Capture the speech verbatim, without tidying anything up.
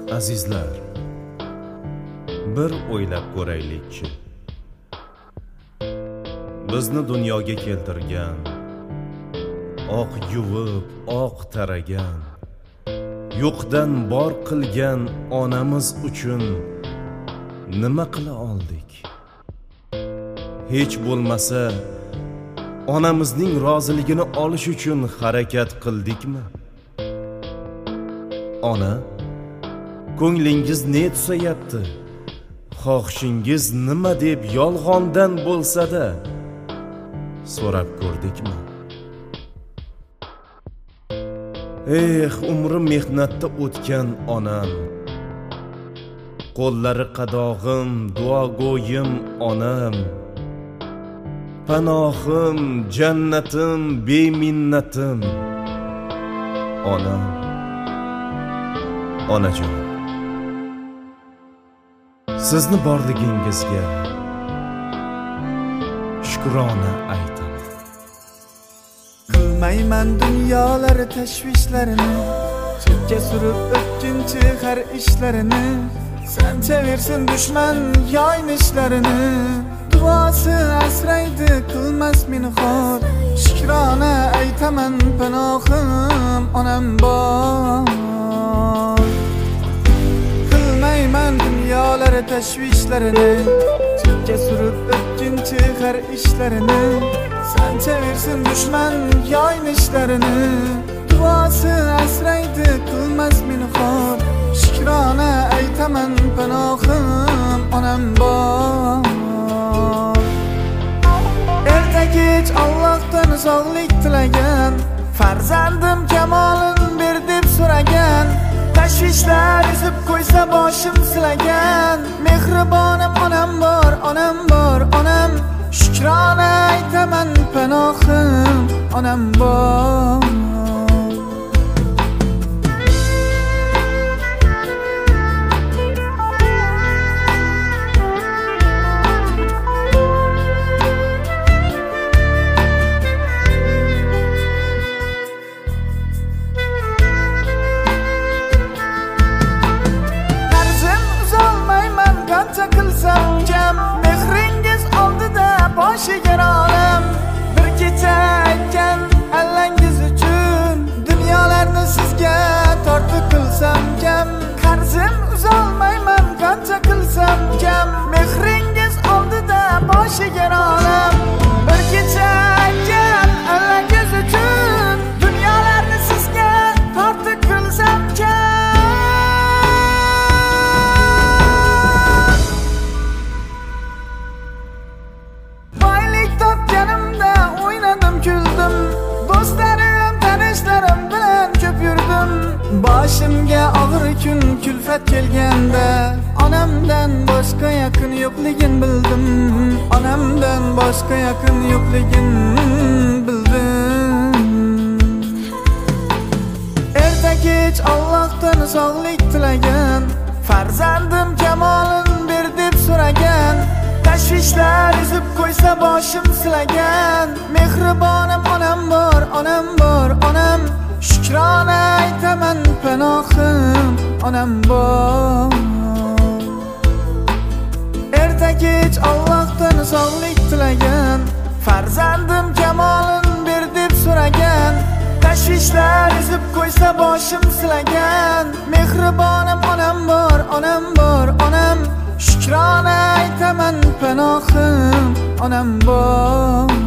Azizlar, bir o'ylab ko'raylikchi. Bizni dunyoga keltirgan, oq yuvib, oq taragan, yo'qdan bor qilgan onamiz uchun nima qila oldik? Hech bo'lmasa, onamizning roziligini olish uchun harakat qildikmi? Ona, ko'nglingiz ne tusayapti? Xohishingiz nima deb yolg'ondan bo'lsa-da so'rab ko'rdikmi? Eh, umri mehnatda o'tgan onam, qo'llari qadog'im, duogo'yim onam, panohim, jannatim, beminnatim onam. Onajon, sizni borligingizga shukrona aytaman. Qilmayman dunyolar tashvishlarini, chekka surib o'tkinchi har ishlarini, sanchaversin dushman yoynishlarini. Duosi asraydi, qilmas meni xor. Shukrona aytaman, panohim onam bor. Qilmayman dunyolar tashvishlarini, chekka surib o'tkinchi har ishlarini, sanchaversin dushman yoynishlarini. Duosi asraydi, qilmas meni xor. Shukrona aytaman, panohim onam bor. Erta kech Allohdan sog'lik tilagan, farzandim kamolin ber deb so'ragan, tashvishlar ezib qo'ysa boshim silagan. Mehribonim onam bor, onam bor, onam. Shukrona aytaman, panohim onam bor. Qilsam kam, mehringiz oldida boshiga olam. Bir kecha aytgan allangiz uchun dunyolarni sizga tortib qilsam kam. Qarzim uzolmayman qancha qilsam kam, mehringiz oldida boshiga olam. Bir kecha aytgan allangiz uchun dunyolarni sizga tortib qilsam kam. Boshimga og'ir kun kulfat kelganda, onamdan boshqa yaqin yo'qligin bildim. Onamdan boshqa yaqin yo'qligin bildim. Erta kech Allohdan sog'lik tilagan, farzandim kamolin ber deb so'ragan, tashvishlar ezib qo'ysa boshim silagan. Mehribonim onam bor, onam bor, onam. Shukrona aytaman, panohim onam bor. Erta kech Allohdan sog'lik tilagan, farzandim kamolin ber deb so'ragan, tashvishlar ezib qo'ysa boshim silagan. Mehribonim onam bor, onam bor, onam. Shukrona aytaman, panohim onam bor.